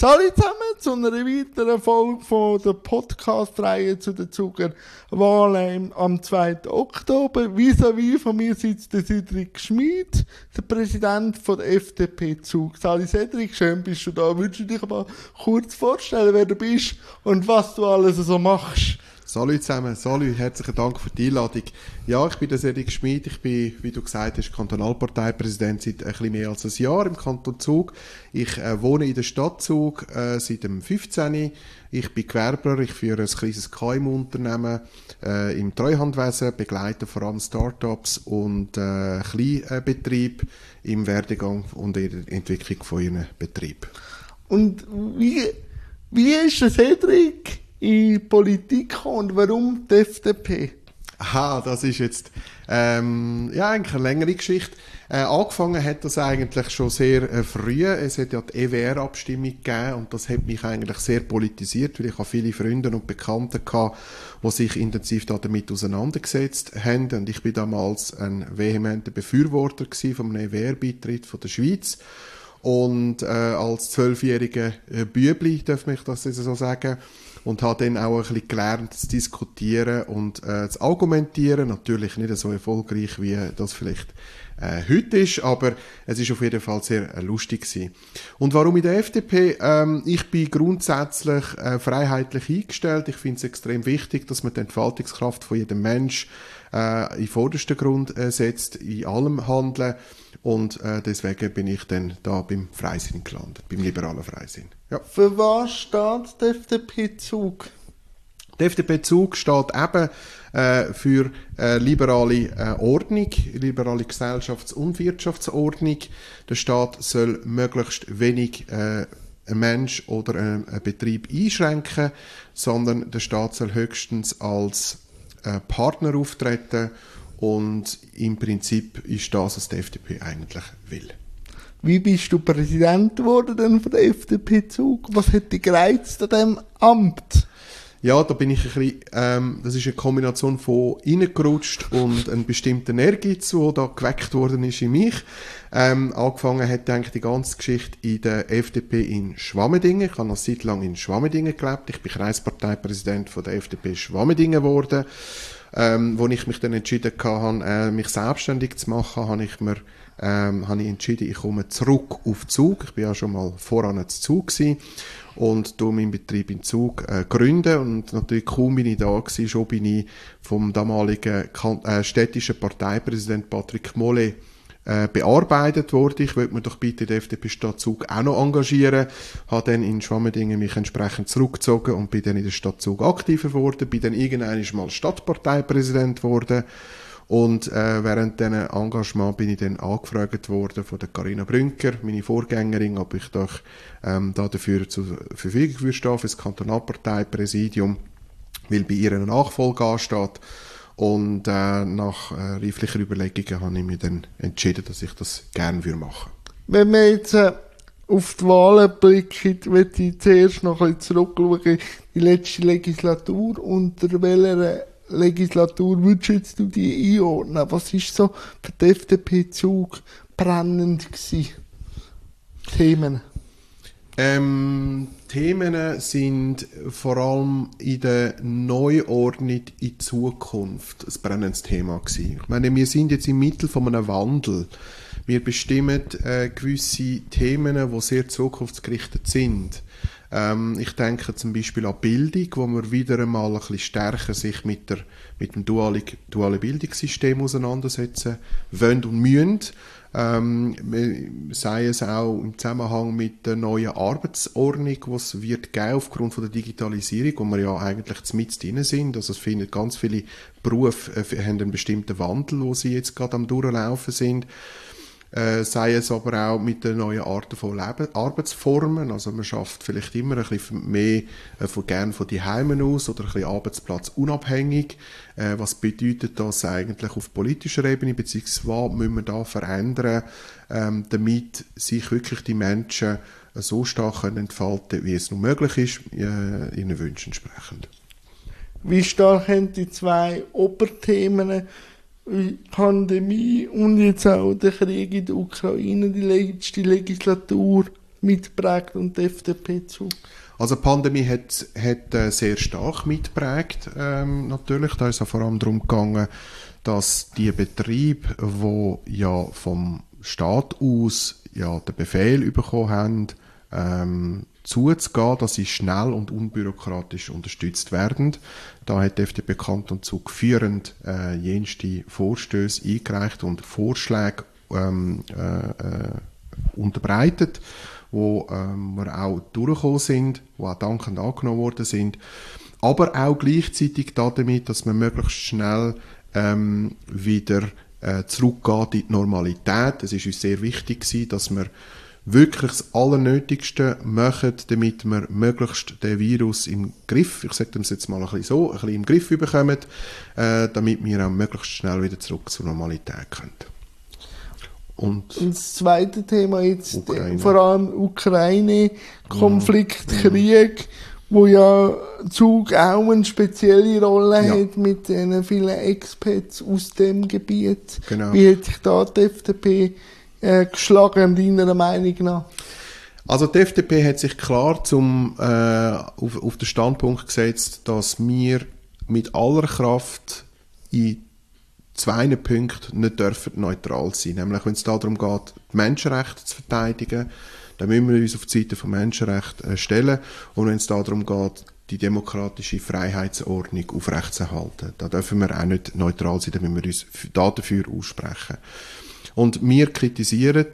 Hallo zusammen zu einer weiteren Folge von der Podcast-Reihe zu den Zuger Wahlen am 2. Oktober. Vis-à-vis von mir sitzt der Cedric Schmid, der Präsident von der FDP Zug. Hallo Cedric, schön bist du da. Würdest du dich aber kurz vorstellen, wer du bist und was du alles so machst? Salut zusammen, salut, herzlichen Dank für die Einladung. Ja, ich bin der Cedric Schmid, ich bin, wie du gesagt hast, Kantonalparteipräsident seit ein bisschen mehr als ein Jahr im Kanton Zug. Ich wohne in der Stadt Zug seit dem 15. Ich bin Gewerbler, ich führe ein kleines KMU-Unternehmen im Treuhandwesen, begleite vor allem Start-ups und Kleinbetriebe im Werdegang und in der Entwicklung von ihren Betrieben. Und wie ist der Cedric in die Politik gekommen und warum die FDP? Aha, das ist jetzt eigentlich eine längere Geschichte. Angefangen hat das eigentlich schon sehr früh. Es hat ja die EWR-Abstimmung gegeben und das hat mich eigentlich sehr politisiert, weil ich habe viele Freunde und Bekannte gehabt, die sich intensiv damit auseinandergesetzt haben. Und ich bin damals ein vehementer Befürworter von einem EWR-Beitritt von der Schweiz. Und als 12-jähriger Bübli, darf ich das so sagen, und habe dann auch ein bisschen gelernt zu diskutieren und zu argumentieren. Natürlich nicht so erfolgreich, wie das vielleicht heute ist, aber es ist auf jeden Fall sehr lustig gewesen. Und warum in der FDP? Ich bin grundsätzlich freiheitlich eingestellt. Ich finde es extrem wichtig, dass man die Entfaltungskraft von jedem Mensch in vordersten Grund setzt, in allem Handeln. Und deswegen bin ich dann da beim Freisinn gelandet, beim liberalen Freisinn. Ja. Für was steht die FDP Zug? Die FDP Zug steht eben für liberale Ordnung, liberale Gesellschafts- und Wirtschaftsordnung. Der Staat soll möglichst wenig einen Mensch oder einen Betrieb einschränken, sondern der Staat soll höchstens als Partner auftreten. Und im Prinzip ist das, was die FDP eigentlich will. Wie bist du Präsident geworden denn von der FDP Zug? Was hat dich gereizt an diesem Amt? Ja, da bin ich ein bisschen, das ist eine Kombination von reingerutscht und einem bestimmten Ehrgeiz, der da geweckt worden ist in mich. Angefangen hat eigentlich die ganze Geschichte in der FDP in Schwammendingen. Ich habe eine Zeit lang in Schwammendingen gelebt. Ich bin Kreisparteipräsident von der FDP Schwammendingen geworden. Wo ich mich dann entschieden hatte, mich selbstständig zu machen, habe ich entschieden, ich komme zurück auf Zug. Ich bin ja schon mal voran zu Zug gewesen und tue meinen Betrieb in Zug gründen. Und natürlich kaum bin ich da gewesen, schon bin ich vom damaligen städtischen Parteipräsident Patrick Mollet bearbeitet wurde. Ich wollte mir doch bitte die FDP Stadt Zug auch noch engagieren. Habe dann in Schwammendingen mich entsprechend zurückgezogen und bin dann in der Stadt Zug aktiver geworden. Bin dann irgendwann mal Stadtparteipräsident geworden. Und während diesem Engagement bin ich dann angefragt worden von der Carina Brünker, meine Vorgängerin, ob ich doch da dafür zur Verfügung stehe für das Kantonalparteipräsidium, weil bei ihr eine Nachfolge ansteht. Und nach reiflicher Überlegungen habe ich mich dann entschieden, dass ich das gerne machen würde. Wenn wir jetzt auf die Wahlen blicken, möchte ich zuerst noch ein bisschen zurückschauen, die letzte Legislatur. Unter welcher Legislatur würdest du die einordnen? Was war so für die FDP Zug brennend gewesen? Themen? Themen sind vor allem in der Neuordnung in Zukunft ein brennendes Thema gewesen. Ich meine, wir sind jetzt im Mittel von einem Wandel. Wir bestimmen gewisse Themen, die sehr zukunftsgerichtet sind. Ich denke zum Beispiel an Bildung, wo wir wieder einmal ein bisschen stärker sich mit dem dualen Bildungssystem auseinandersetzen wollen und müssen. Sei es auch im Zusammenhang mit der neuen Arbeitsordnung, die es wird geben aufgrund von der Digitalisierung, wo wir ja eigentlich mitten drin sind. Also es finden ganz viele Berufe haben einen bestimmten Wandel, wo sie jetzt gerade am Durchlaufen sind. Sei es aber auch mit den neuen Arten von Arbeitsformen. Also man schafft vielleicht immer ein bisschen mehr gerne von die Heimen aus oder ein bisschen arbeitsplatzunabhängig. Was bedeutet das eigentlich auf politischer Ebene, beziehungsweise was müssen wir da verändern, damit sich wirklich die Menschen so stark entfalten können, wie es nur möglich ist, ihren Wünschen entsprechend. Wie stark haben die zwei Oberthemen Pandemie und jetzt auch der Krieg in der Ukraine, die letzte Legislatur, mitprägt und die FDP zu? Also die Pandemie hat sehr stark mitgeprägt, natürlich. Da ist es vor allem darum gegangen, dass die Betriebe, die ja vom Staat aus ja den Befehl bekommen haben, zuzugehen, dass sie schnell und unbürokratisch unterstützt werden. Da hat die FDP Kanton Zug führend jenste Vorstöße eingereicht und Vorschläge unterbreitet, wo wir auch durchgekommen sind, die auch dankend angenommen worden sind, aber auch gleichzeitig damit, dass man möglichst schnell wieder zurückgeht in die Normalität. Es ist uns sehr wichtig gewesen, dass wir wirklich das Allernötigste machen, damit wir möglichst den Virus im Griff, ich sage das jetzt mal ein bisschen im Griff bekommen, damit wir auch möglichst schnell wieder zurück zur Normalität können. Und das zweite Thema jetzt, Ukraine. vor allem Ukraine-Konflikt, Krieg, wo ja Zug auch eine spezielle Rolle hat mit den vielen Expats aus dem Gebiet. Genau. Wie hat sich da die FDP geschlagen, deiner Meinung nach? Also die FDP hat sich klar auf den Standpunkt gesetzt, dass wir mit aller Kraft in 2 Punkten nicht dürfen neutral sein. Nämlich, wenn es darum geht, die Menschenrechte zu verteidigen, dann müssen wir uns auf die Seite von Menschenrechten stellen. Und wenn es darum geht, die demokratische Freiheitsordnung aufrechtzuerhalten, da dürfen wir auch nicht neutral sein, dann müssen wir uns dafür aussprechen. Und wir kritisieren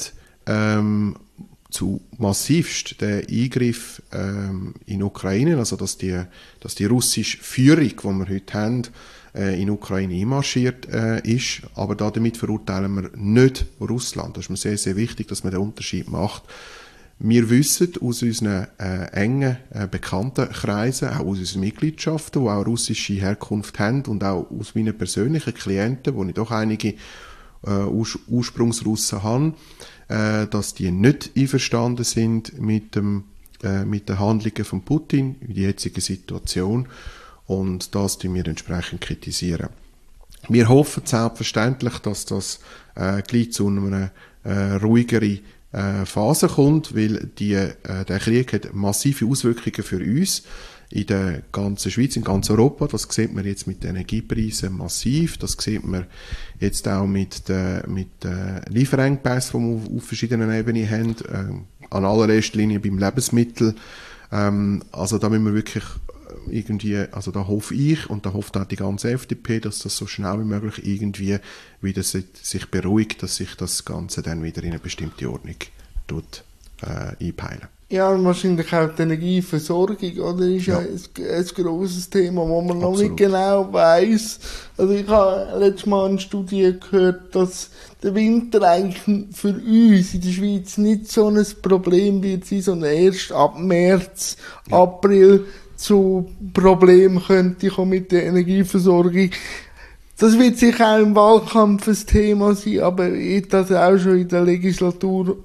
zu massivst den Eingriff in Ukraine, also dass die russische Führung, die wir heute haben, in Ukraine einmarschiert ist. Aber damit verurteilen wir nicht Russland. Das ist mir sehr, sehr wichtig, dass man den Unterschied macht. Wir wissen aus unseren engen Bekanntenkreisen, auch aus unseren Mitgliedschaften, die auch russische Herkunft haben und auch aus meinen persönlichen Klienten, wo ich doch einige Ursprungsrussen haben, dass die nicht einverstanden sind mit den Handlungen von Putin in der jetzigen Situation, und das tun wir entsprechend kritisieren. Wir hoffen selbstverständlich, dass das gleich zu einer ruhigeren Phase kommt, weil der Krieg hat massive Auswirkungen für uns in der ganzen Schweiz, in ganz Europa. Das sieht man jetzt mit den Energiepreisen massiv. Das sieht man jetzt auch mit den Lieferengpässen, die wir auf verschiedenen Ebenen haben, an allererster Linie beim Lebensmittel. Also da müssen wir wirklich irgendwie, also da hoffe ich und da hofft auch die ganze FDP, dass das so schnell wie möglich irgendwie wieder sich beruhigt, dass sich das Ganze dann wieder in eine bestimmte Ordnung einpeilen. Ja, und wahrscheinlich auch die Energieversorgung, oder? Ist ja ein grosses Thema, wo man noch nicht genau weiss. Also ich habe letztes Mal eine Studie gehört, dass der Winter eigentlich für uns in der Schweiz nicht so ein Problem wird sein, sondern erst ab März, April zu Problemen könnte kommen mit der Energieversorgung. Das wird sicher auch im Wahlkampf ein Thema sein, aber das auch schon in der Legislatur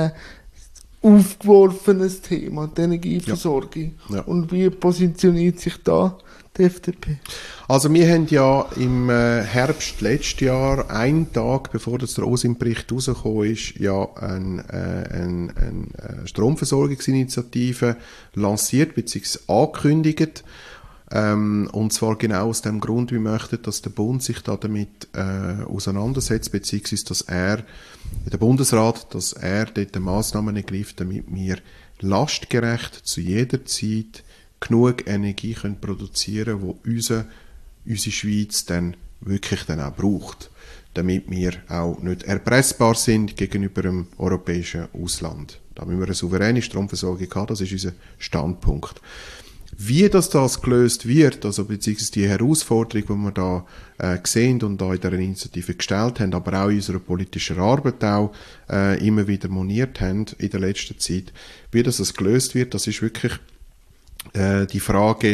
aufgeworfenes Thema, die Energieversorgung. Ja. Ja. Und wie positioniert sich da die FDP? Also wir haben ja im Herbst letztes Jahr, einen Tag bevor der OSIM-Bericht rausgekommen ist, ja eine Stromversorgungsinitiative lanciert bzw. angekündigt. Und zwar genau aus dem Grund, wir möchten, dass der Bund sich da damit auseinandersetzt, beziehungsweise dass der Bundesrat, dass er dort Massnahmen ergreift, damit wir lastgerecht zu jeder Zeit genug Energie können produzieren können, die unsere Schweiz dann wirklich dann auch braucht, damit wir auch nicht erpressbar sind gegenüber dem europäischen Ausland. Da müssen wir eine souveräne Stromversorgung haben, das ist unser Standpunkt. Wie das gelöst wird, also beziehungsweise die Herausforderung, die wir da sehen und da in dieser Initiative gestellt haben, aber auch in unserer politischen Arbeit auch immer wieder moniert haben in der letzten Zeit, wie das gelöst wird, das ist wirklich die Frage,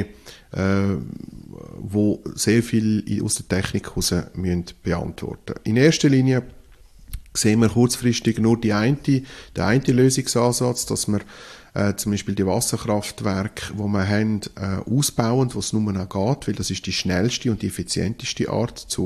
wo sehr viel aus der Technik heraus beantworten müssen. In erster Linie sehen wir kurzfristig nur den einen Lösungsansatz, dass wir zum Beispiel die Wasserkraftwerke, die wir haben, ausbauen, wo es nur noch geht, weil das ist die schnellste und die effizienteste Art, zu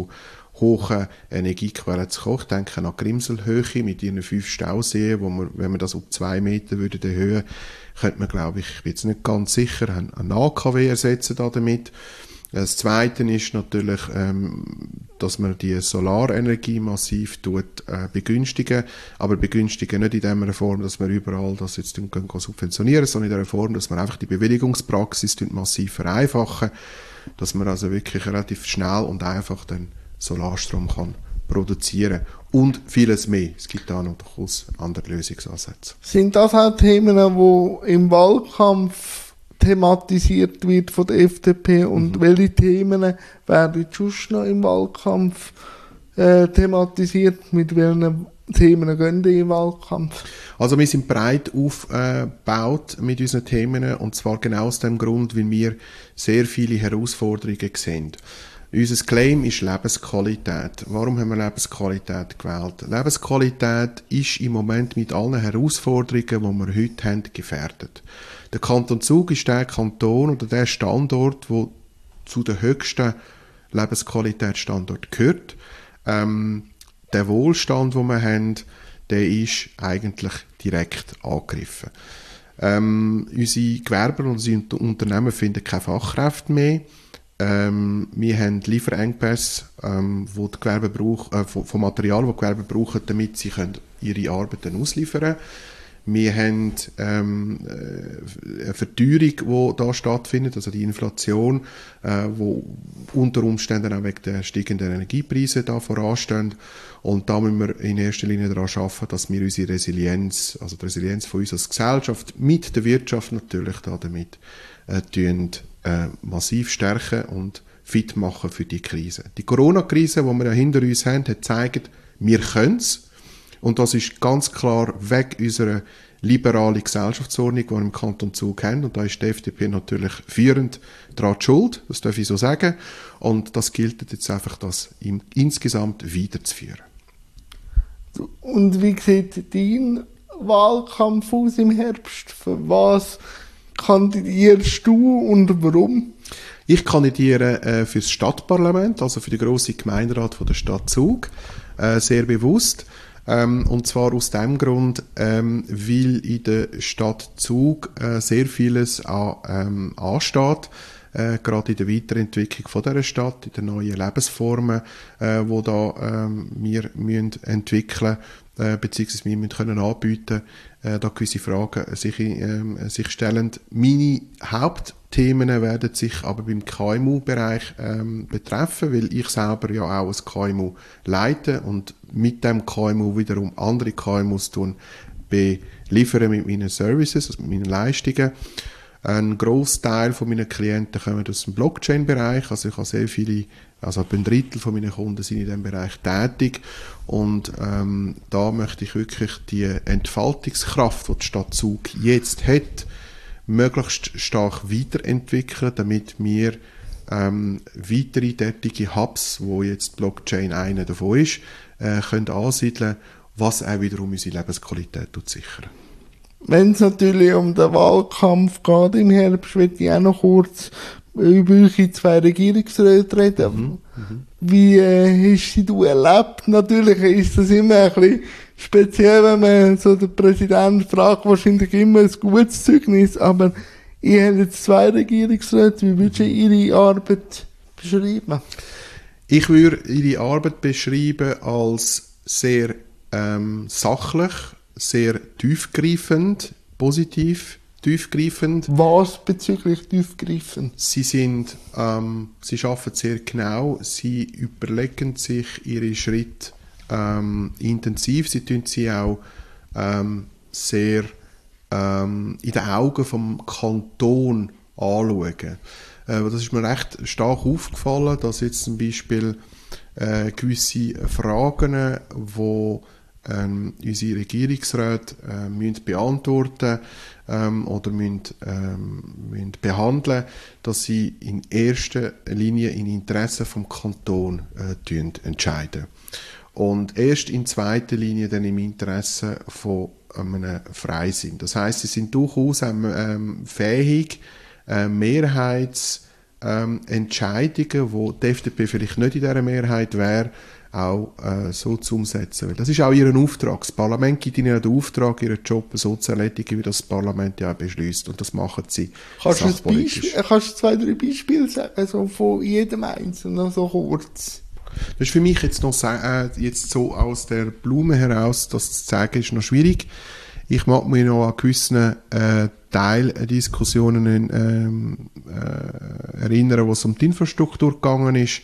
hohen Energiequellen zu kommen. Ich denke an Grimselhöhe mit ihren 5 Stauseen, wo man, wenn man das auf 2 Meter würde erhöhen, könnte man, glaube ich bin jetzt nicht ganz sicher, einen AKW ersetzen damit. Das Zweite ist natürlich, dass man die Solarenergie massiv begünstigen, aber begünstigen nicht in der Form, dass wir überall das jetzt subventionieren, sondern in der Form, dass wir einfach die Bewilligungspraxis massiv vereinfachen, dass man also wirklich relativ schnell und einfach den Solarstrom kann produzieren und vieles mehr. Es gibt da noch durchaus andere Lösungsansätze. Sind das auch Themen, die im Wahlkampf thematisiert wird von der FDP und welche Themen werden sonst noch im Wahlkampf thematisiert? Mit welchen Themen gehen die im Wahlkampf? Also wir sind breit aufgebaut mit unseren Themen und zwar genau aus dem Grund, weil wir sehr viele Herausforderungen sehen. Unser Claim ist Lebensqualität. Warum haben wir Lebensqualität gewählt? Lebensqualität ist im Moment mit allen Herausforderungen, die wir heute haben, gefährdet. Der Kanton Zug ist der Kanton oder der Standort, der zu den höchsten Lebensqualitätsstandorten gehört. Der Wohlstand, den wir haben, der ist eigentlich direkt angegriffen. Unsere Gewerber und unsere Unternehmen finden keine Fachkräfte mehr. Wir haben Lieferengpässe wo die Gewerbe von Material, das die Gewerbe brauchen, damit sie ihre Arbeiten ausliefern können. Wir haben eine Verteuerung, die da stattfindet, also die Inflation, wo unter Umständen auch wegen der steigenden Energiepreise da voranstehen. Und da müssen wir in erster Linie daran arbeiten, dass wir unsere Resilienz, also die Resilienz von uns als Gesellschaft, mit der Wirtschaft natürlich damit massiv stärken und fit machen für die Krise. Die Corona-Krise, die wir ja hinter uns haben, hat gezeigt, wir können es. Und das ist ganz klar weg unserer liberalen Gesellschaftsordnung, die wir im Kanton Zug haben. Und da ist die FDP natürlich führend daran schuld, das darf ich so sagen. Und das gilt jetzt einfach, das insgesamt weiterzuführen. Und wie sieht dein Wahlkampf aus im Herbst? Für was kandidierst du und warum? Ich kandidiere für das Stadtparlament, also für den grossen Gemeinderat von der Stadt Zug, sehr bewusst. Und zwar aus dem Grund, weil in der Stadt Zug sehr vieles ansteht, gerade in der Weiterentwicklung von dieser Stadt, in den neuen Lebensformen, die da wir müssen entwickeln beziehungsweise wir müssen können anbieten, da gewisse Fragen sich stellen. Meine Hauptthemen werden sich aber beim KMU-Bereich betreffen, weil ich selber ja auch ein KMU leite und mit dem KMU wiederum andere KMUs beliefern mit meinen Services, also mit meinen Leistungen. Ein Grossteil von meinen Klienten kommen aus dem Blockchain-Bereich, also ich habe sehr viele, also etwa ein Drittel von meinen Kunden sind in diesem Bereich tätig und da möchte ich wirklich die Entfaltungskraft, die die Stadt Zug jetzt hat, möglichst stark weiterentwickeln, damit wir weitere tätige Hubs, wo jetzt Blockchain einer davon ist, können ansiedeln, was auch wiederum unsere Lebensqualität sichern. Wenn es natürlich um den Wahlkampf geht im Herbst, möchte ich auch noch kurz über eure 2 Regierungsräte reden. Wie hast du erlebt? Natürlich ist das immer ein bisschen speziell, wenn man so den Präsidenten fragt, wahrscheinlich immer ein gutes Zeugnis, aber ihr habt jetzt 2 Regierungsräte. Wie würdest du ihre Arbeit beschreiben? Ich würde ihre Arbeit beschreiben als sehr sachlich, sehr tiefgreifend, positiv tiefgreifend. Was bezüglich tiefgreifend? Sie arbeiten sehr genau, sie überlegen sich ihre Schritte intensiv, sie tun sie auch sehr in den Augen vom Kanton anschauen. Das ist mir recht stark aufgefallen, dass jetzt zum Beispiel gewisse Fragen, die unsere Regierungsräte müssen beantworten oder müssen behandeln, dass sie in erster Linie in Interesse vom Kanton entscheiden. Und erst in zweiter Linie dann im Interesse von einem Freisinn. Das heisst, sie sind durchaus fähig, Mehrheitsentscheide Entscheidungen, wo die FDP vielleicht nicht in dieser Mehrheit wäre, auch so zu umsetzen. Weil das ist auch ihr Auftrag. Das Parlament gibt ihnen den Auftrag, ihren Job so zu erledigen, wie das Parlament ja auch beschließt. Und das machen sie sachpolitisch. Kannst du 2, 3 Beispiele sagen, also von jedem Einzelnen, so kurz? Das ist für mich jetzt noch jetzt so aus der Blume heraus, das zu sagen, ist noch schwierig. Ich mag mich noch an gewissen Teildiskussionen erinnern, wo es um die Infrastruktur gegangen ist,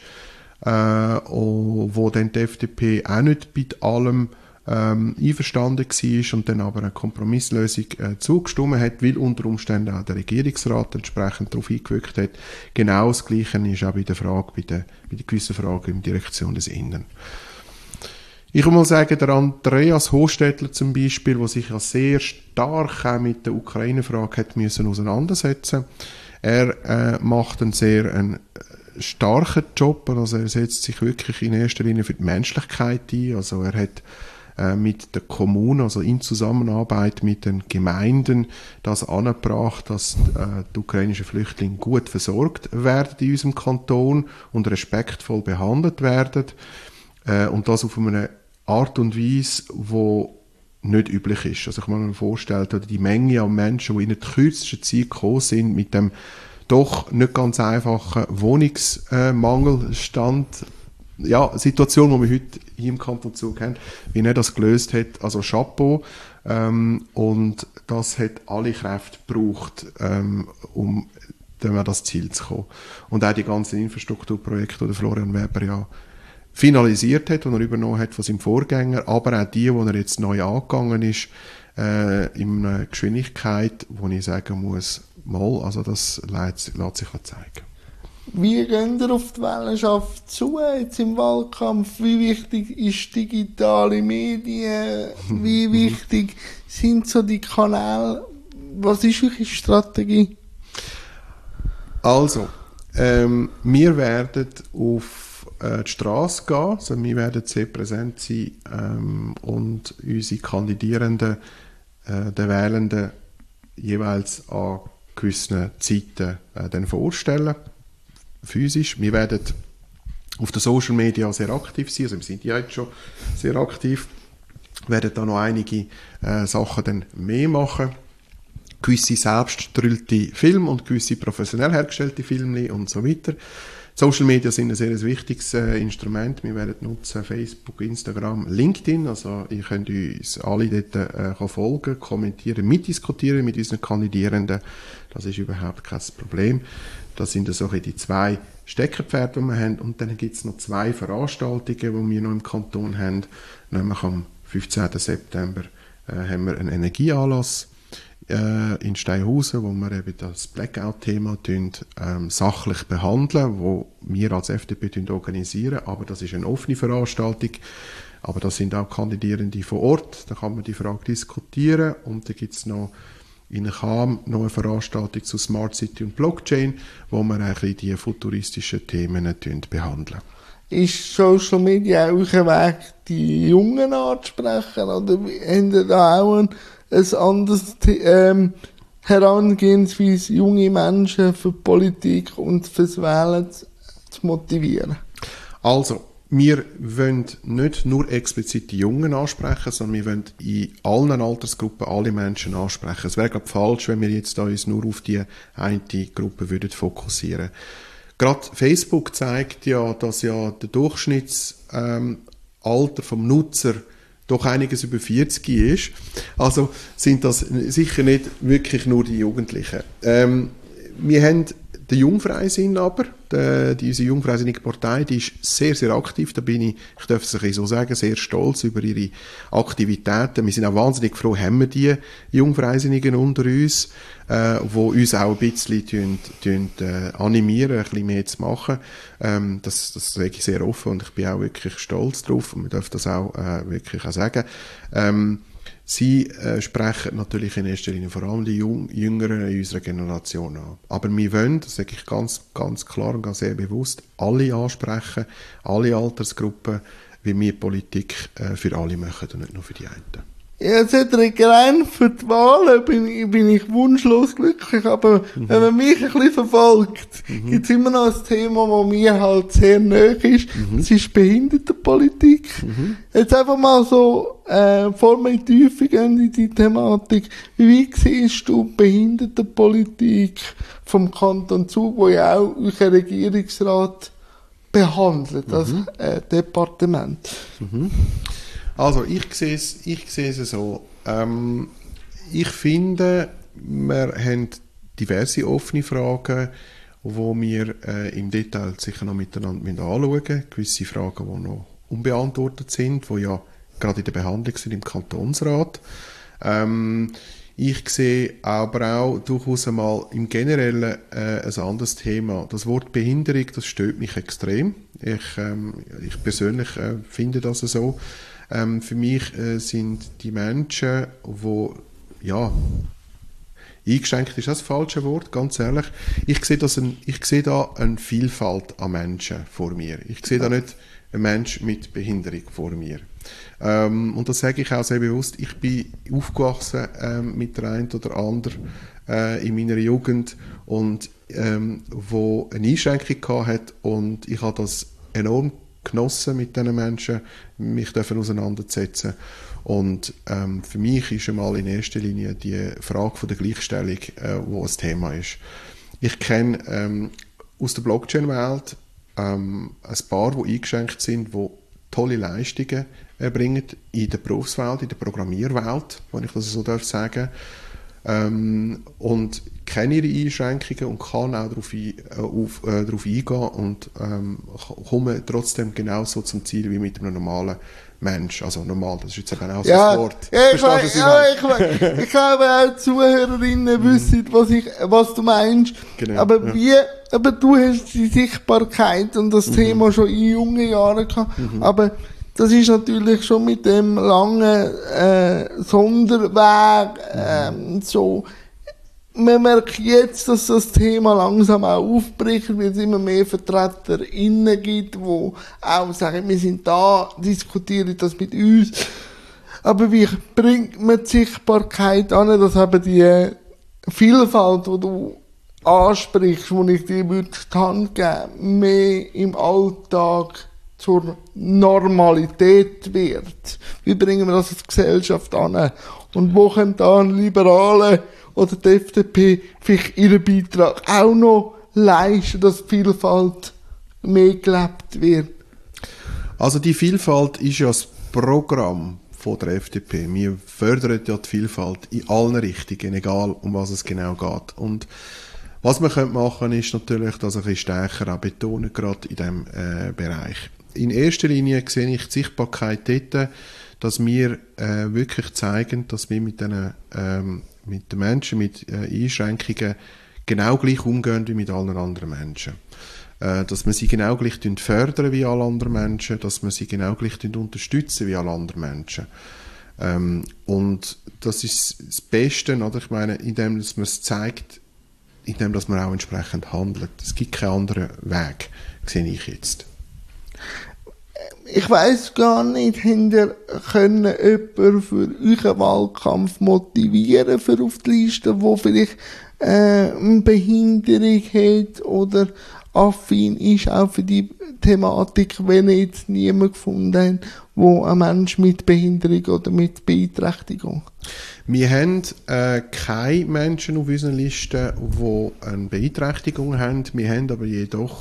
wo dann die FDP auch nicht bei allem einverstanden war und dann aber eine Kompromisslösung zugestimmt hat, weil unter Umständen auch der Regierungsrat entsprechend darauf eingewirkt hat. Genau das Gleiche ist auch bei der Frage, bei den gewissen Fragen in der Direktion des Innern. Ich will mal sagen, der Andreas Hostetler zum Beispiel, der sich ja sehr stark auch mit der Ukraine-Frage hat müssen auseinandersetzen. Er macht einen sehr starken Job, also er setzt sich wirklich in erster Linie für die Menschlichkeit ein. Also er hat mit der Kommune, also in Zusammenarbeit mit den Gemeinden, das angebracht, dass die ukrainischen Flüchtlinge gut versorgt werden in unserem Kanton und respektvoll behandelt werden. Und das auf eine Art und Weise, die nicht üblich ist. Also ich kann mir vorstellen, die Menge an Menschen, die in der kürzesten Zeit gekommen sind, mit dem doch nicht ganz einfachen Wohnungsmangelstand, ja, Situation, die wir heute hier im Kanton Zug haben, wie er das gelöst hat, also Chapeau. Und das hat alle Kräfte gebraucht, um an das Ziel zu kommen. Und auch die ganzen Infrastrukturprojekte, die Florian Weber ja finalisiert hat und er übernommen hat von seinem Vorgänger, aber auch die er jetzt neu angegangen ist, in einer Geschwindigkeit, wo ich sagen muss, mal, also das lässt sich zeigen. Wie gehen ihr auf die Wählerschaft zu jetzt im Wahlkampf? Wie wichtig ist digitale Medien? Wie wichtig sind so die Kanäle? Was ist eure Strategie? Also, wir werden auf die Straße gehen, also wir werden sehr präsent sein und unsere Kandidierenden, den Wählenden jeweils an gewissen Zeiten dann vorstellen, physisch. Wir werden auf den Social Media sehr aktiv sein, also wir sind ja jetzt schon sehr aktiv, werden da noch einige Sachen dann mehr machen, gewisse selbst gedrillte Filme und gewisse professionell hergestellte Filme und so weiter. Social Media sind ein sehr wichtiges Instrument. Wir werden nutzen Facebook, Instagram, LinkedIn. Also ihr könnt uns alle dort folgen, kommentieren, mitdiskutieren mit unseren Kandidierenden. Das ist überhaupt kein Problem. Das sind so die 2 Steckenpferde, die wir haben. Und dann gibt es noch 2 Veranstaltungen, die wir noch im Kanton haben. Nämlich am 15. September haben wir einen Energieanlass in Steinhausen, wo wir eben das Blackout-Thema sachlich behandeln, wo wir als FDP organisieren, aber das ist eine offene Veranstaltung, aber das sind auch Kandidierende vor Ort, da kann man die Frage diskutieren und da gibt es noch in Cham noch eine Veranstaltung zu Smart City und Blockchain, wo wir ein bisschen die futuristischen Themen behandeln. Ist Social Media auch ein Weg, die Jungen anzusprechen, oder habt ihr da auch ein anderes Herangehensweise, junge Menschen für die Politik und fürs Wählen zu motivieren? Also, wir wollen nicht nur explizit die Jungen ansprechen, sondern wir wollen in allen Altersgruppen alle Menschen ansprechen. Es wäre gerade falsch, wenn wir jetzt da uns nur auf die eine Gruppe würden fokussieren. Gerade Facebook zeigt ja, dass ja der Durchschnittsalter vom Nutzer doch einiges über 40 ist. Also sind das sicher nicht wirklich nur die Jugendlichen. Wir haben den Jungfreisinn aber, diese Jungfreisinnige Partei, die ist sehr, sehr aktiv. Da bin ich darf es so sagen, sehr stolz über ihre Aktivitäten. Wir sind auch wahnsinnig froh, haben wir die Jungfreisinnigen unter uns, die uns auch ein bisschen animieren, ein bisschen mehr zu machen. Das sage ich sehr offen und ich bin auch wirklich stolz drauf und wir dürfen das auch wirklich auch sagen. Sie sprechen natürlich in erster Linie vor allem die Jüngeren in unserer Generation an. Aber wir wollen, das sage ich ganz, ganz klar und ganz sehr bewusst, alle ansprechen, alle Altersgruppen, wie wir Politik für alle machen und nicht nur für die einen. Ja, Cedric, rein für die Wahlen bin ich wunschlos glücklich, aber wenn man mich ein bisschen verfolgt, gibt's immer noch ein Thema, das mir halt sehr nahe ist, das ist Behindertenpolitik. Jetzt einfach mal so, bevor wir in die Tiefe gehen in die Thematik, wie siehst du die Behindertenpolitik vom Kanton Zug, wo ja auch euer Regierungsrat behandelt, das Departement? Also, ich sehe es so. Ich finde, wir haben diverse offene Fragen, die wir im Detail sicher noch miteinander anschauen müssen. Gewisse Fragen, die noch unbeantwortet sind, die ja gerade in der Behandlung sind im Kantonsrat. Ich sehe aber auch durchaus einmal im Generellen ein anderes Thema. Das Wort Behinderung, das stört mich extrem. Ich persönlich finde das so. Für mich sind die Menschen, die, ja, eingeschränkt ist das falsche Wort, ganz ehrlich. Ich sehe da eine Vielfalt an Menschen vor mir. Ich sehe da nicht einen Mensch mit Behinderung vor mir. Und das sage ich auch sehr bewusst. Ich bin aufgewachsen mit der einen oder anderen in meiner Jugend und wo eine Einschränkung hatte, und ich habe das enorm genossen, mit diesen Menschen mich auseinanderzusetzen. Und für mich ist einmal in erster Linie die Frage von der Gleichstellung, wo ein Thema ist. Ich kenne aus der Blockchain-Welt ein paar, die eingeschränkt sind, die tolle Leistungen erbringen in der Berufswelt, in der Programmierwelt, wenn ich das so sagen darf. Und kenne ihre Einschränkungen und kann auch darauf eingehen und komme trotzdem genauso zum Ziel wie mit einem normalen Mensch. Also normal, das ist jetzt eben auch so ein Wort. Ja, ich glaube auch die Zuhörerinnen wissen, was du meinst. Genau, aber aber du hast die Sichtbarkeit und das Thema schon in jungen Jahren gehabt. Aber das ist natürlich schon mit dem langen Sonderweg so. Man merkt jetzt, dass das Thema langsam auch aufbricht, weil es immer mehr VertreterInnen gibt, die auch sagen, wir sind da, diskutieren das mit uns. Aber wie bringt man die Sichtbarkeit an, dass eben die Vielfalt, die du ansprichst, die ich dir die Hand geben, mehr im Alltag zur Normalität wird? Wie bringen wir das als Gesellschaft an? Und wo können da ein Liberale oder die FDP vielleicht ihren Beitrag auch noch leisten, dass die Vielfalt mehr gelebt wird? Also die Vielfalt ist ja das Programm von der FDP. Wir fördern ja die Vielfalt in allen Richtungen, egal um was es genau geht. Und was man machen könnte, ist natürlich das ein bisschen stärker auch betonen, gerade in diesem Bereich. In erster Linie sehe ich die Sichtbarkeit dort, dass wir wirklich zeigen, dass wir mit den Menschen mit Einschränkungen genau gleich umgehen wie mit allen anderen Menschen. Dass wir sie genau gleich fördern wie alle anderen Menschen, dass wir sie genau gleich unterstützen wie alle anderen Menschen. Und das ist das Beste, oder? Ich meine, indem dass man es zeigt, indem dass man auch entsprechend handelt. Es gibt keinen anderen Weg, sehe ich jetzt. Ich weiss gar nicht, habt ihr können jemanden für euren Wahlkampf motivieren, für auf die Liste, der vielleicht eine Behinderung hat oder affin ist auch für die Thematik, wenn ihr jetzt niemanden gefunden habt, wo ein Mensch mit Behinderung oder mit Beeinträchtigung? Wir haben keine Menschen auf unserer Liste, die eine Beeinträchtigung haben. Wir haben aber jedoch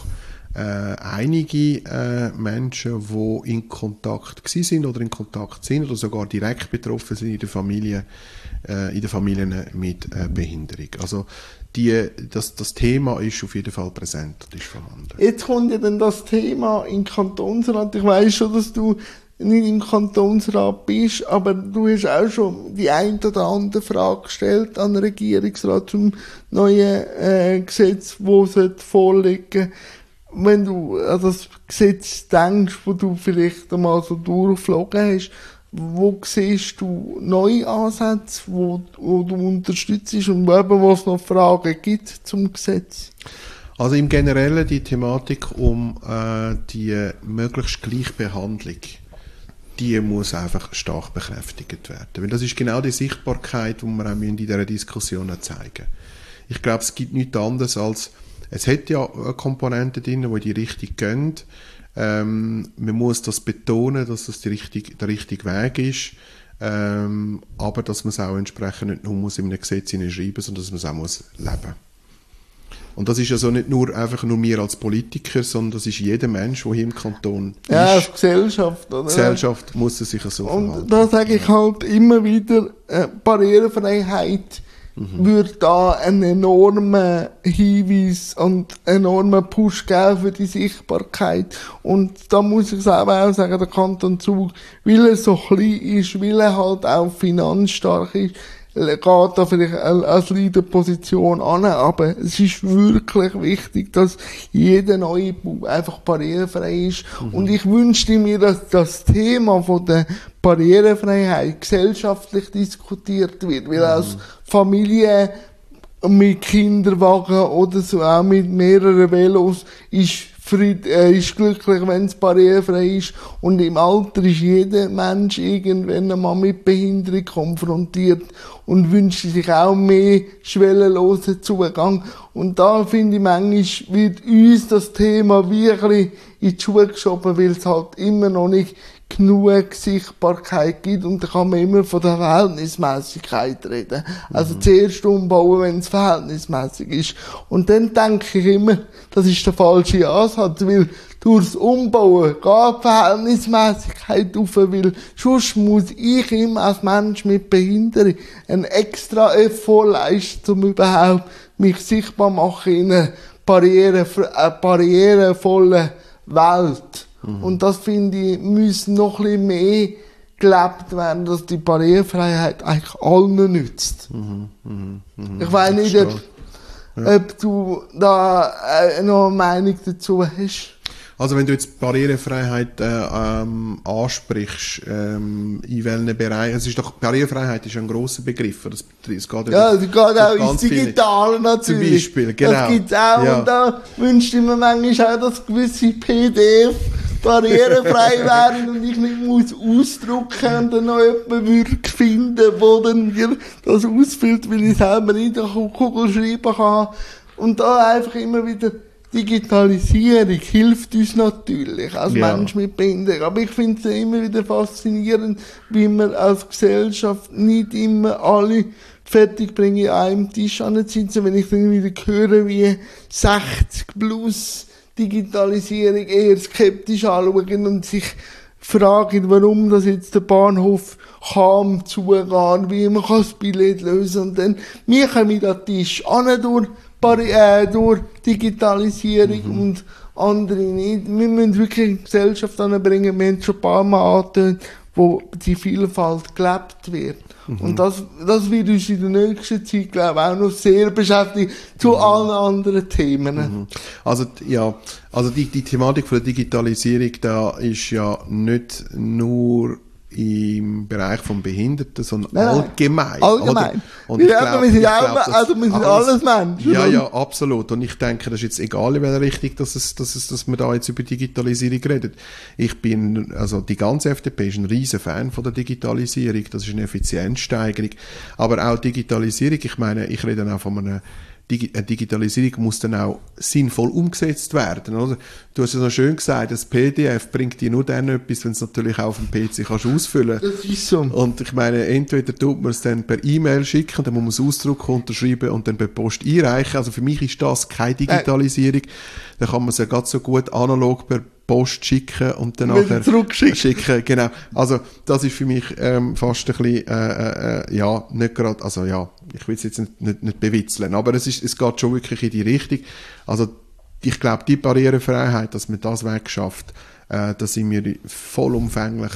einige Menschen, die in Kontakt gewesen sind oder in Kontakt sind oder sogar direkt betroffen sind in der Familie, in den Familien mit Behinderung. Also das Thema ist auf jeden Fall präsent und ist vorhanden. Jetzt kommt ja dann das Thema in den Kantonsrat. Ich weiss schon, dass du nicht im Kantonsrat bist, aber du hast auch schon die ein oder andere Frage gestellt an den Regierungsrat zum neuen Gesetz, das vorliegen. Wenn du an das Gesetz denkst, wo du vielleicht einmal so durchgeflogen hast, wo siehst du neue Ansätze, wo du unterstützt und wo es noch Fragen gibt zum Gesetz? Also im Generellen die Thematik um die möglichst Gleichbehandlung. die muss einfach stark bekräftigt werden. Weil das ist genau die Sichtbarkeit, die wir auch in dieser Diskussion zeigen. Ich glaube, es gibt nichts anderes als, es hat ja Komponenten drin, die in die Richtung gehen. Man muss das betonen, dass das der richtige Weg ist. Aber dass man es auch entsprechend nicht nur muss in einem Gesetz hineinschreiben, sondern dass man es auch muss leben. Und das ist also nicht nur einfach nur wir als Politiker, sondern das ist jeder Mensch, der hier im Kanton ist. Ja, als Gesellschaft, oder? Gesellschaft muss sich so verhalten. Und da sage ich halt immer wieder, Barrierefreiheit würde da einen enormen Hinweis und einen enormen Push geben für die Sichtbarkeit. Und da muss ich selber auch sagen, der Kanton Zug, weil er so klein ist, weil er halt auch finanzstark ist, geht da vielleicht als Leaderposition an, aber es ist wirklich wichtig, dass jeder neue Bau einfach barrierefrei ist. Und ich wünschte mir, dass das Thema von der Barrierefreiheit gesellschaftlich diskutiert wird, weil als Familie mit Kinderwagen oder so auch mit mehreren Velos ist glücklich, wenn es barrierefrei ist. Und im Alter ist jeder Mensch irgendwann einmal mit Behinderung konfrontiert und wünscht sich auch mehr schwellenlosen Zugang. Und da finde ich, manchmal wird uns das Thema wirklich in die Schuhe geschoben, weil es halt immer noch nicht genug Sichtbarkeit gibt, und da kann man immer von der Verhältnismäßigkeit reden. Also zuerst umbauen, wenn es verhältnismäßig ist. Und dann denke ich immer, das ist der falsche Ansatz, weil durchs Umbauen geht die Verhältnismäßigkeit auf, weil sonst muss ich immer als Mensch mit Behinderung einen extra Effort leisten, um überhaupt mich sichtbar machen in einer barrierevollen Welt. Und das, finde ich, muss noch ein bisschen mehr gelebt werden, dass die Barrierefreiheit eigentlich allen nützt. Ich weiss nicht, ob du da noch eine Meinung dazu hast. Also wenn du jetzt Barrierefreiheit ansprichst, in welchen Bereichen, es ist doch, Barrierefreiheit ist ein grosser Begriff. Es geht auch ins Digitale natürlich. Zum Beispiel, genau. Das gibt's auch, ja. Und da wünscht ich mir manchmal auch, dass gewisse PDF barrierefrei wären und ich nicht muss ausdrucken und dann noch jemanden finden, der dann mir das ausfüllt, weil ich selber nicht auf der Kugel schreiben kann. Und da einfach immer wieder, Digitalisierung hilft uns natürlich als Mensch mit Behinderung. Aber ich finde es immer wieder faszinierend, wie wir als Gesellschaft nicht immer alle fertig bringen, an einem Tisch ansitzen. Wenn ich dann wieder höre, wie 60 plus Digitalisierung eher skeptisch anschauen und sich fragen, warum das jetzt der Bahnhof kaum zugehen, wie man das Billett lösen kann. Und dann, wir kommen an den Tisch an durch Digitalisierung und andere nicht. Wir müssen wirklich eine Gesellschaft anbringen, wir haben schon ein paar Mal angetönt, wo die Vielfalt gelebt wird. Und das wird uns in der nächsten Zeit, glaube ich, auch noch sehr beschäftigen, zu allen anderen Themen. Also die Thematik von der Digitalisierung, da ist ja nicht nur im Bereich von Behinderten, sondern allgemein. Allgemein. Und wir sind alles Menschen. Ja, absolut. Und ich denke, das ist jetzt egal, in welcher Richtung, dass wir da jetzt über Digitalisierung reden. Also die ganze FDP ist ein riesen Fan von der Digitalisierung. Das ist eine Effizienzsteigerung. Aber auch Digitalisierung, ich meine, ich rede auch von einer Digitalisierung muss dann auch sinnvoll umgesetzt werden. Oder? Du hast ja so schön gesagt, das PDF bringt dir nur dann etwas, wenn es natürlich auch auf dem PC kannst ausfüllen. Das ist so. Und ich meine, entweder tut man es dann per E-Mail schicken, dann muss man es ausdrucken, unterschreiben und dann per Post einreichen. Also für mich ist das keine Digitalisierung. Dann kann man es ja ganz so gut analog per Post schicken und dann nachher zurückschicken. Genau. Also das ist für mich fast ein bisschen, nicht gerade, also ja, ich will es jetzt nicht bewitzeln, aber es geht schon wirklich in die Richtung. Also ich glaube, die Barrierefreiheit, dass man das wegschafft, da sind wir vollumfänglich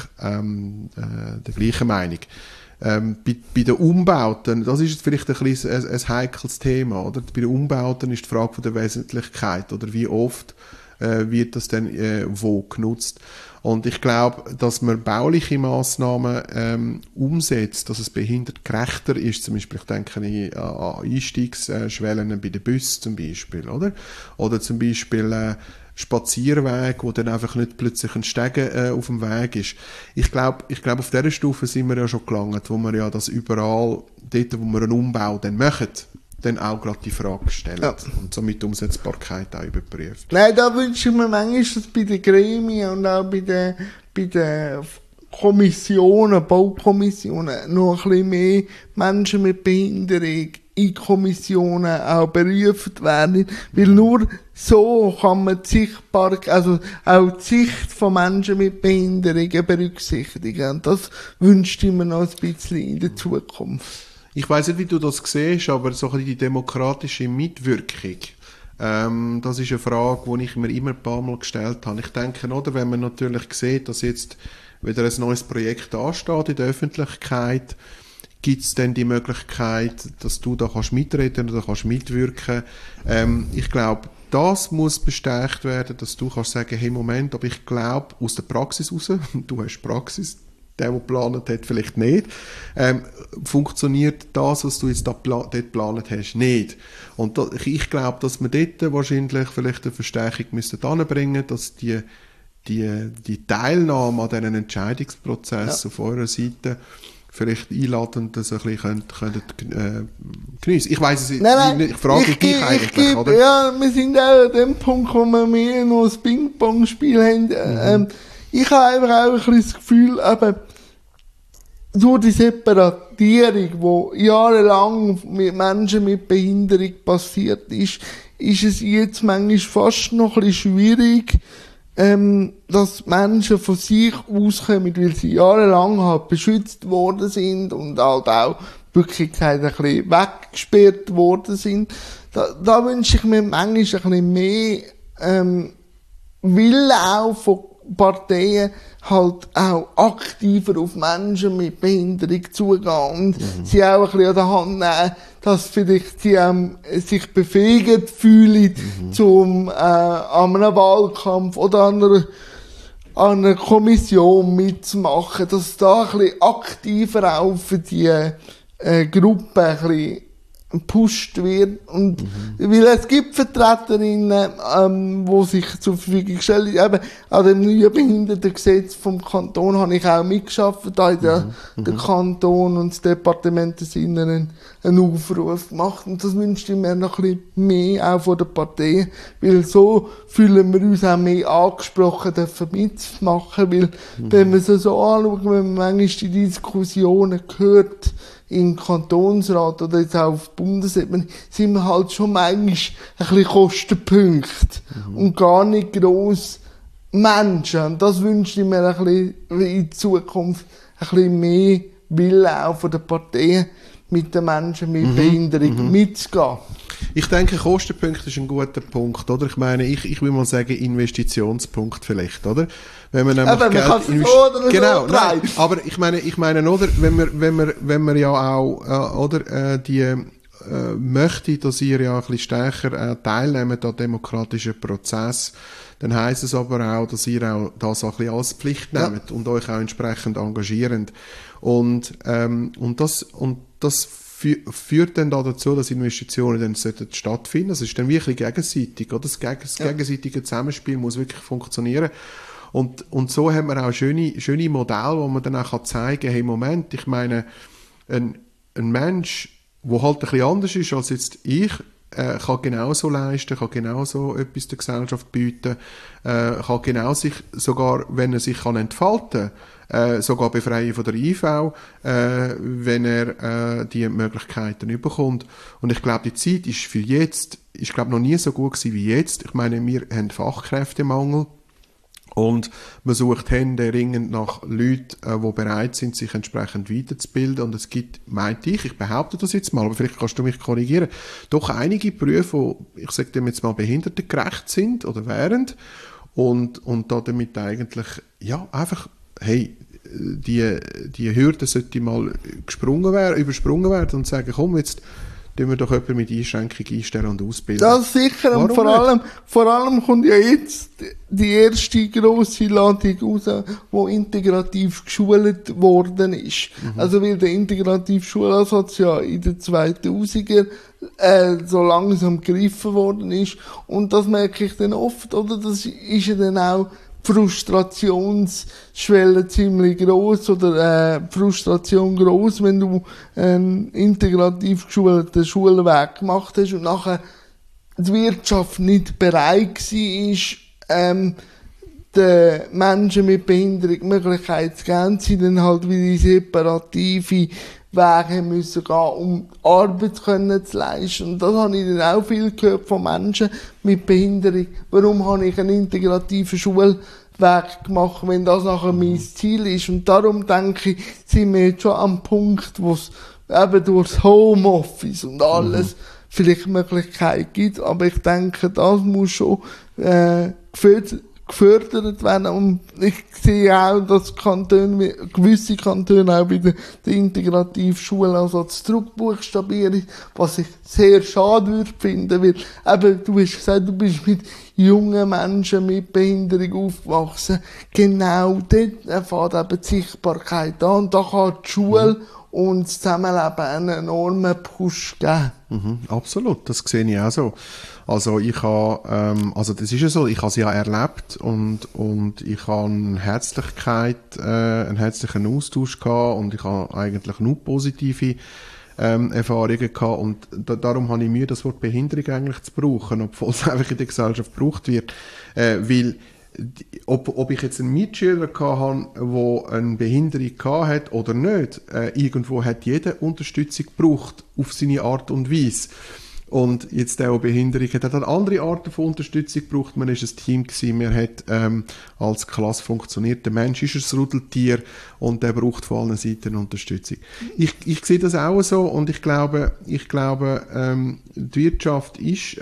der gleichen Meinung. Bei den Umbauten, das ist vielleicht ein bisschen ein heikles Thema, oder? Bei den Umbauten ist die Frage von der Wesentlichkeit, oder wie oft wird das denn wo genutzt. Und ich glaube, dass man bauliche Massnahmen umsetzt, dass es behindertgerechter ist, zum Beispiel, ich denke an Einstiegsschwellen bei den Bussen zum Beispiel, oder? Oder zum Beispiel Spazierweg, wo dann einfach nicht plötzlich ein Stegen auf dem Weg ist. Ich glaube, auf dieser Stufe sind wir ja schon gelangt, wo wir ja das überall, dort, wo wir einen Umbau dann machen, dann auch gerade die Frage stellen und somit die Umsetzbarkeit auch überprüfen. Nein, da wünsche ich mir manchmal, dass bei den Gremien und auch bei den Kommissionen, Baukommissionen, noch ein bisschen mehr Menschen mit Behinderung in Kommissionen auch berufen werden, weil nur so kann man die Sichtbarkeit, also auch die Sicht von Menschen mit Behinderungen berücksichtigen. Und das wünsche ich mir noch ein bisschen in der Zukunft. Ich weiss nicht, wie du das siehst, aber so die demokratische Mitwirkung, das ist eine Frage, die ich mir immer ein paar Mal gestellt habe. Ich denke, oder, wenn man natürlich sieht, dass jetzt wieder ein neues Projekt ansteht in der Öffentlichkeit, gibt es dann die Möglichkeit, dass du da kannst mitreden oder kannst mitwirken. Ich glaube, das muss bestärkt werden, dass du kannst sagen, hey, Moment, aber ich glaube, aus der Praxis raus, du hast Praxis, der geplant hat, vielleicht nicht, funktioniert das, was du jetzt dort geplant hast, nicht. Und ich glaube, dass wir dort wahrscheinlich vielleicht eine Verstärkung müssen anbringen, dass die Teilnahme an diesen Entscheidungsprozess auf eurer Seite vielleicht einladend das ein bisschen geniessen. Ich weiss es nicht, ich frage dich eigentlich, oder? Ja, wir sind auch an dem Punkt, wo wir mehr noch ein Ping-Pong-Spiel haben. Ich habe einfach auch ein bisschen das Gefühl, eben, durch die Separatierung, die jahrelang mit Menschen mit Behinderung passiert ist es jetzt manchmal fast noch ein bisschen schwierig, dass Menschen von sich auskommen, weil sie jahrelang halt beschützt worden sind und halt auch wirklich gesagt ein bisschen weggesperrt worden sind. Da wünsche ich mir manchmal ein bisschen mehr Wille auch von Parteien halt auch aktiver auf Menschen mit Behinderung zugehen und sie auch ein bisschen an der Hand nehmen, dass vielleicht sie sich befähigt fühlen, an einem Wahlkampf oder an einer Kommission mitzumachen, dass da ein bisschen aktiver auch für die Gruppe ein bisschen gepusht wird. Und weil es gibt Vertreterinnen, die sich zur Verfügung stellen. Eben, an dem neuen Behindertengesetz vom Kanton habe ich auch mitgearbeitet. Da hat der Kanton und das Departement des Inneren einen Aufruf gemacht. Und das wünschte ich mir noch ein bisschen mehr auch von der Partei. Weil so fühlen wir uns auch mehr angesprochen, dürfen mitmachen. Weil, wenn man es so anschaut, wenn man manchmal die Diskussionen hört, im Kantonsrat oder jetzt auch auf Bundesebene, sind wir halt schon manchmal ein bisschen Kostenpunkte und gar nicht gross Menschen. Und das wünsche ich mir ein bisschen in Zukunft ein bisschen mehr Wille auch von der Partei mit den Menschen mit Behinderung mitzugehen. Ich denke, Kostenpunkt ist ein guter Punkt, oder? Ich meine, ich will mal sagen, Investitionspunkt vielleicht, oder? Wenn man nämlich Geld investiert. Genau, nein, aber ich meine, oder? Wenn wir ja auch, oder, möchte, dass ihr ja ein bisschen stärker teilnehmt an demokratischen Prozess, dann heisst es aber auch, dass ihr auch das auch ein bisschen als Pflicht nehmt und euch auch entsprechend engagiert. Und das führt dann dazu, dass Investitionen dann stattfinden. Das ist dann wirklich gegenseitig, oder? Das gegenseitige Zusammenspiel muss wirklich funktionieren. Und so haben wir auch schöne Modelle, wo man dann auch zeigen kann, hey, Moment, ich meine, ein Mensch, der halt ein bisschen anders ist als jetzt ich, kann genauso leisten, kann genauso etwas der Gesellschaft bieten, kann genau sich, sogar wenn er sich kann entfalten kann, sogar befreien von der IV, wenn er die Möglichkeiten bekommt. Und ich glaube, die Zeit ist für jetzt, ich glaube, noch nie so gut gewesen wie jetzt. Ich meine, wir haben Fachkräftemangel. Und man sucht händeringend nach Leuten, die bereit sind, sich entsprechend weiterzubilden. Und es gibt, meinte ich behaupte das jetzt mal, aber vielleicht kannst du mich korrigieren, doch einige Berufe, die, ich sage dem jetzt mal, behindertengerecht sind oder wären. Und da damit eigentlich, ja, einfach, hey, die Hürde sollte mal übersprungen werden und sagen, komm, jetzt tun wir doch jemanden mit Einschränkung einstellen und ausbilden. Das sicher, und vor allem kommt ja jetzt die erste grosse Ladung raus, wo integrativ geschult worden ist. Also weil der integrative Schulansatz ja in den 2000er so langsam gegriffen worden ist. Und das merke ich dann oft, oder? Das ist ja dann auch die Frustrationsschwelle ziemlich gross oder Frustration gross, wenn du einen integrativ geschulten Schulweg gemacht hast und nachher die Wirtschaft nicht bereit war, den Menschen mit Behinderung die Möglichkeit zu geben, sie dann halt wieder in separative Wege müssen gehen, um Arbeit können zu leisten. Und das habe ich dann auch viel gehört von Menschen mit Behinderung. Warum habe ich einen integrativen Schulweg gemacht, wenn das nachher mein Ziel ist? Und darum denke ich, sind wir jetzt schon am Punkt, wo es eben durchs Homeoffice und alles vielleicht Möglichkeit gibt. Aber ich denke, das muss schon gefördert werden. Und ich sehe auch, dass gewisse Kantone auch wieder den integrativen Schulansatz zurückbuchstabieren, was ich sehr schade würde finden, weil eben, du hast gesagt, du bist mit jungen Menschen mit Behinderung aufgewachsen. Genau dort fängt eben die Sichtbarkeit an. Und da kann die Schule und das Zusammenleben einen enormen Push geben. Absolut, das sehe ich auch so. Also ich habe, also das ist ja so, ich habe es ja erlebt und ich habe eine Herzlichkeit, einen herzlichen Austausch gehabt und ich habe eigentlich nur positive Erfahrungen gehabt und darum habe ich Mühe, das Wort Behinderung eigentlich zu brauchen, obwohl es einfach in der Gesellschaft gebraucht wird, weil ob ich jetzt einen Mitschüler hatte, der eine Behinderung hatte oder nicht, irgendwo hat jeder Unterstützung gebraucht, auf seine Art und Weise. Und jetzt der Behinderung hat eine andere Art von Unterstützung gebraucht. Man ist ein Team gewesen, man hat als Klasse funktioniert. Der Mensch ist ein Rudeltier und der braucht von allen Seiten Unterstützung. Ich sehe das auch so und ich glaube, die Wirtschaft ist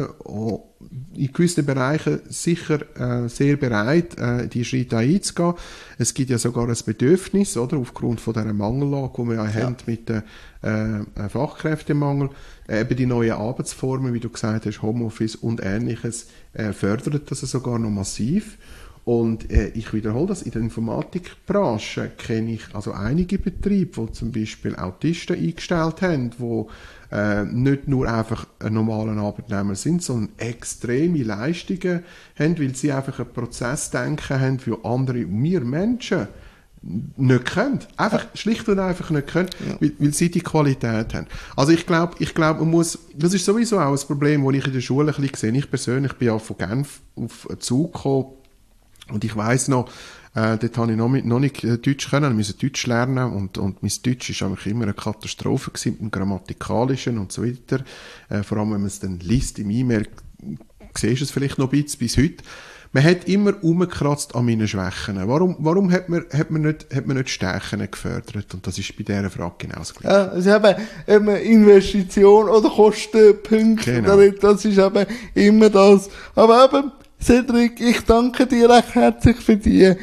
in gewissen Bereichen sicher sehr bereit, die Schritte einzugehen. Es gibt ja sogar ein Bedürfnis, oder, aufgrund von dieser Mangellage, die wir ja haben mit dem Fachkräftemangel. Eben die neuen Arbeitsformen, wie du gesagt hast, Homeoffice und Ähnliches, fördert das sogar noch massiv. Und ich wiederhole das, in der Informatikbranche kenne ich also einige Betriebe, die zum Beispiel Autisten eingestellt haben, die nicht nur einfach ein normaler Arbeitnehmer sind, sondern extreme Leistungen haben, weil sie einfach ein Prozessdenken haben, für andere, wir Menschen, nicht können. Einfach, schlicht und einfach nicht können, weil sie die Qualität haben. Also ich glaube, man muss, das ist sowieso auch ein Problem, das ich in der Schule ein bisschen sehe. Ich persönlich bin ja von Genf auf einen Zug gekommen und ich weiss noch, dort habe ich noch nicht Deutsch können, ich musste Deutsch lernen und mein Deutsch war eigentlich immer eine Katastrophe gewesen, mit dem Grammatikalischen und so weiter. Vor allem, wenn man es dann liest im E-Mail, siehst du es vielleicht noch ein bisschen bis heute. Man hat immer rumgekratzt an meinen Schwächen. Warum hat man nicht Stärken gefördert? Und das ist bei dieser Frage genauso gleich. Ja, es ist eben Investition oder Kostenpunkte. Genau. Das ist eben immer das. Aber eben, Cedric, ich danke dir recht herzlich für die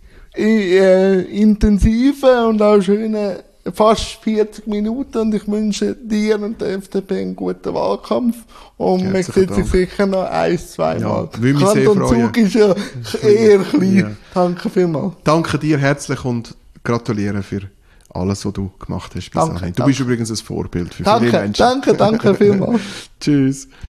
intensiven und auch schönen fast 40 Minuten und ich wünsche dir und der FDP einen guten Wahlkampf und man sieht sich sicher noch 1-2 Mal. Ja, würde mich sehr freuen. Zug ist ja eher klein. Ja. Danke vielmals. Danke dir herzlich und gratuliere für alles, was du gemacht hast bis dahin. Du bist übrigens ein Vorbild für viele Menschen. Danke vielmals. Tschüss.